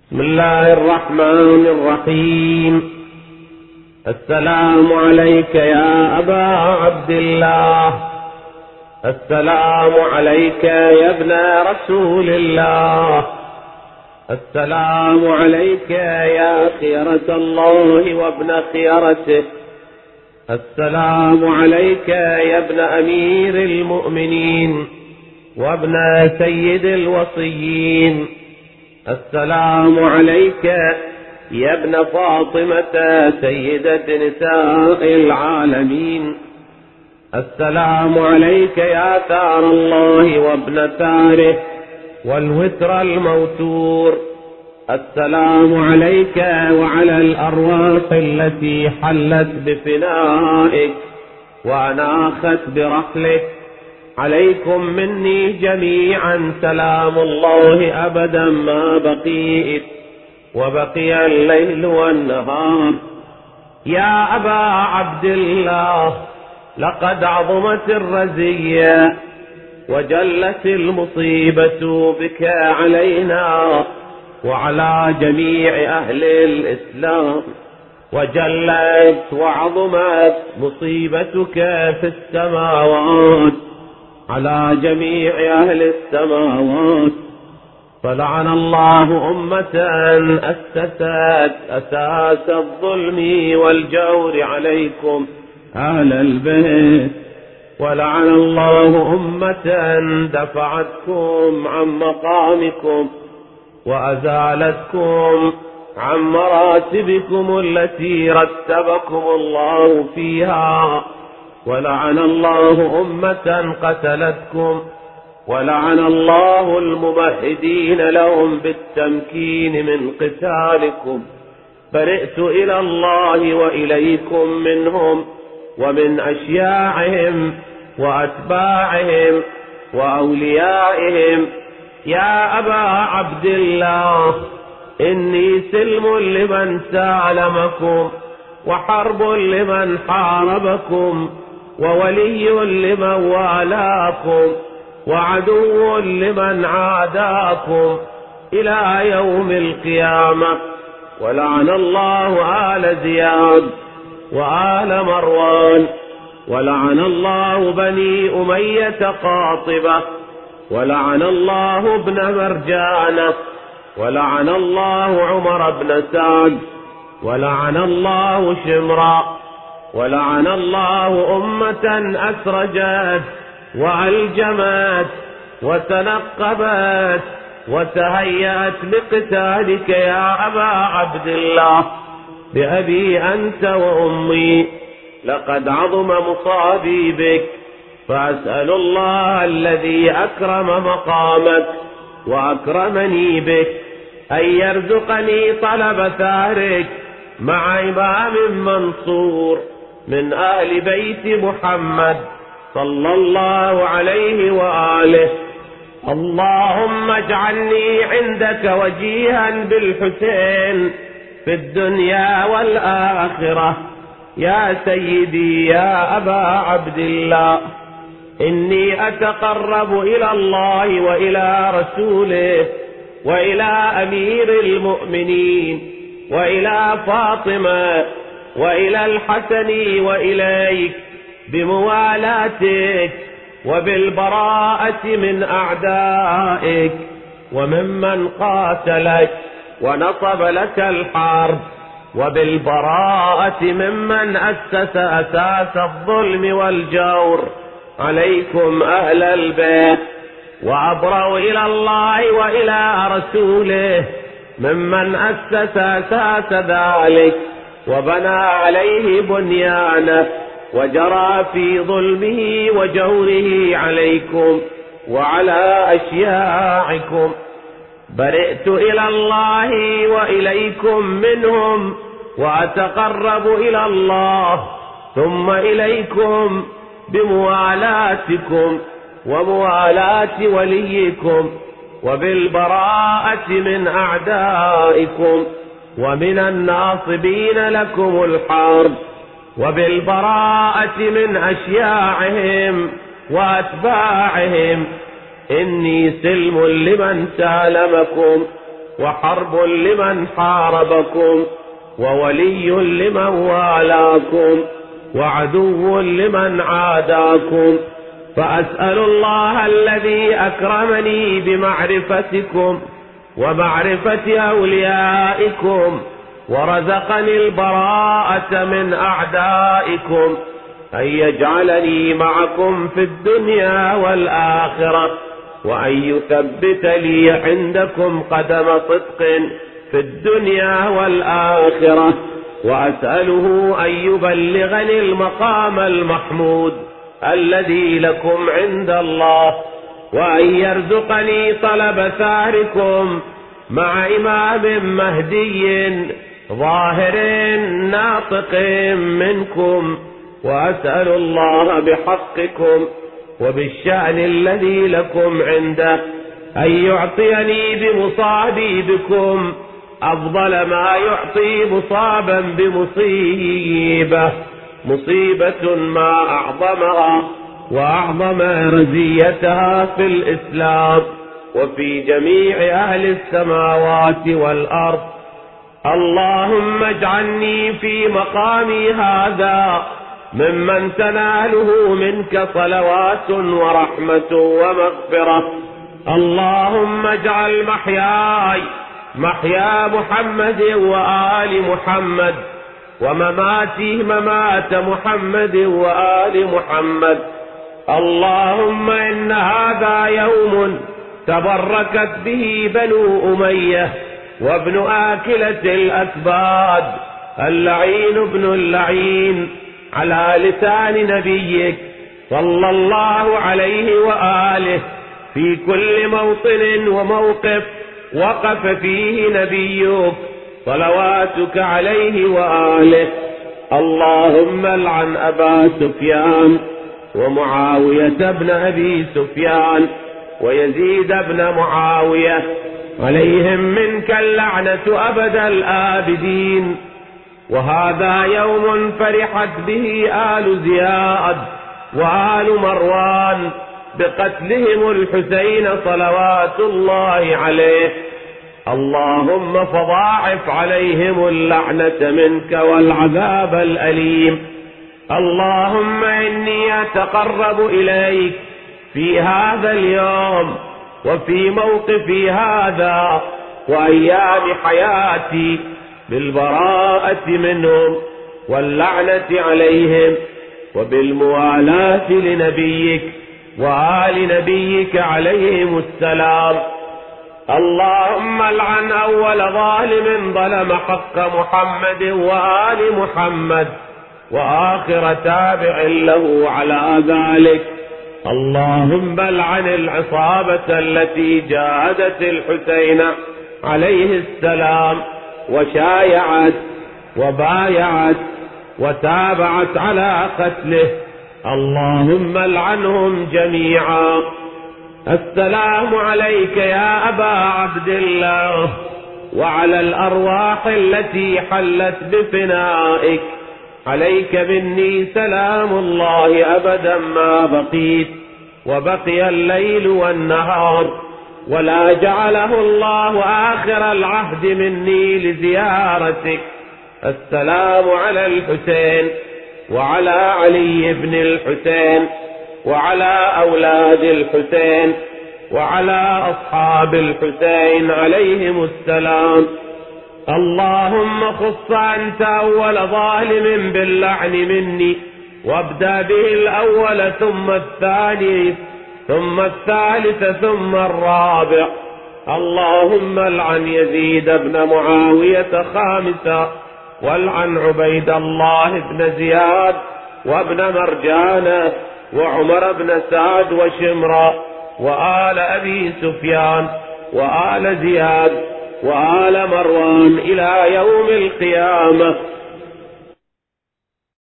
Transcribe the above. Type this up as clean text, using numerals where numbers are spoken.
بسم الله الرحمن الرحيم. السلام عليك يا أبا عبد الله، السلام عليك يا ابن رسول الله، السلام عليك يا خيرة الله وابن خيرته، السلام عليك يا ابن أمير المؤمنين وابن سيد الوصيين، السلام عليك يا ابن فاطمة سيدة نساء العالمين، السلام عليك يا ثار الله وابن ثاره والوتر الموتور، السلام عليك وعلى الأرواح التي حلت بفنائك وأناخت برحلك، عليكم مني جميعا سلام الله أبدا ما بقيت وبقي الليل والنهار. يا أبا عبد الله، لقد عظمت الرزية وجلت المصيبة بك علينا وعلى جميع أهل الإسلام، وجلت وعظمت مصيبتك في السماوات على جميع أهل السماوات، فلعن الله أمة أسست أساس الظلم والجور عليكم أهل البيت، ولعن الله أمة دفعتكم عن مقامكم وأزالتكم عن مراتبكم التي رتبكم الله فيها، ولعن الله أمة قتلتكم، ولعن الله الممهدين لهم بالتمكين من قتالكم. برئت إلى الله وإليكم منهم ومن أشياعهم وأتباعهم وأوليائهم. يا أبا عبد الله، إني سلم لمن سالمكم، وحرب لمن حاربكم، وولي لمن والاكم، وعدو لمن عاداكم إلى يوم القيامة. ولعن الله آل زياد وآل مروان، ولعن الله بني أمية قاطبة، ولعن الله ابن مرجانة، ولعن الله عمر بن سعد، ولعن الله شمرا، ولعن الله أمة أسرجت وألجمت وتنقبت وتهيأت لقتالك يا أبا عبد الله. بأبي أنت وأمي لقد عظم مصابي بك، فأسأل الله الذي أكرم مقامك وأكرمني بك أن يرزقني طلب ثارك مع إمام منصور من آل بيت محمد صلى الله عليه وآله. اللهم اجعلني عندك وجيها بالحسين في الدنيا والآخرة. يا سيدي يا أبا عبد الله، إني أتقرب إلى الله وإلى رسوله وإلى أمير المؤمنين وإلى فاطمة وإلى الحسن وإليك بموالاتك وبالبراءة من أعدائك وممن قاتلك ونصب لك الحرب، وبالبراءة ممن أسس أساس الظلم والجور عليكم أهل البيت، وأبرأ إلى الله وإلى رسوله ممن أسس أساس ذلك وبنى عليه بنيانه وجرى في ظلمه وجوره عليكم وعلى أشياعكم. برئت إلى الله وإليكم منهم، وأتقرب إلى الله ثم إليكم بموالاتكم وموالاة وليكم، وبالبراءة من أعدائكم ومن الناصبين لكم الحرب، وبالبراءة من أشياعهم وأتباعهم. إني سلم لمن سالمكم وحرب لمن حاربكم، وولي لمن والاكم، وعدو لمن عاداكم. فأسأل الله الذي أكرمني بمعرفتكم ومعرفة أوليائكم ورزقني البراءة من أعدائكم أن يجعلني معكم في الدنيا والآخرة، وأن يثبت لي عندكم قدم صدق في الدنيا والآخرة. وأسأله أن يبلغني المقام المحمود الذي لكم عند الله، وأن يرزقني طلب ثاركم مع إمام مهدي ظاهر ناطق منكم. وأسأل الله بحقكم وبالشأن الذي لكم عنده أن يعطيني بمصابي بكم أفضل ما يعطي مصابا بمصيبة، مصيبة ما أعظمها وأعظم رزيتها في الإسلام وفي جميع أهل السماوات والأرض. اللهم اجعلني في مقامي هذا ممن تناله منك صلوات ورحمة ومغفرة. اللهم اجعل محياي محيا محمد وآل محمد، ومماتي ممات محمد وآل محمد. اللهم إن هذا يوم تبركت به بنو أمية وابن آكلة الأسباد اللعين ابن اللعين على لسان نبيك صلى الله عليه وآله في كل موطن وموقف وقف فيه نبيك صلواتك عليه وآله. اللهم العن أبا سفيان ومعاوية بن أبي سفيان ويزيد بن معاوية، عليهم منك اللعنة أبد الآبدين. وهذا يوم فرحت به آل زياد وآل مروان بقتلهم الحسين صلوات الله عليه. اللهم فضاعف عليهم اللعنة منك والعذاب الأليم. اللهم إني أتقرب إليك في هذا اليوم وفي موقفي هذا وأيام حياتي بالبراءة منهم واللعنة عليهم وبالموالاة لنبيك وآل نبيك عليهم السلام. اللهم العن أول ظالم ظلم حق محمد وآل محمد وآخر تابع له على ذلك. اللهم العن العصابة التي جاهدت الحسين عليه السلام وشايعت وبايعت وتابعت على قتله. اللهم العنهم جميعا. السلام عليك يا أبا عبد الله وعلى الأرواح التي حلت بفنائك. عليك مني سلام الله أبدا ما بقيت وبقي الليل والنهار، ولا جعله الله آخر العهد مني لزيارتك. السلام على الحسين وعلى علي بن الحسين وعلى أولاد الحسين وعلى أصحاب الحسين عليهم السلام. اللهم خص أنت أول ظالم باللعن مني، وابدأ به الأول ثم الثاني ثم الثالث ثم الرابع. اللهم العن يزيد بن معاوية خامسا، والعن عبيد الله بن زياد وابن مرجانة وعمر بن سعد وشمرا وآل أبي سفيان وآل زياد وآل مروان إلى يوم القيامة.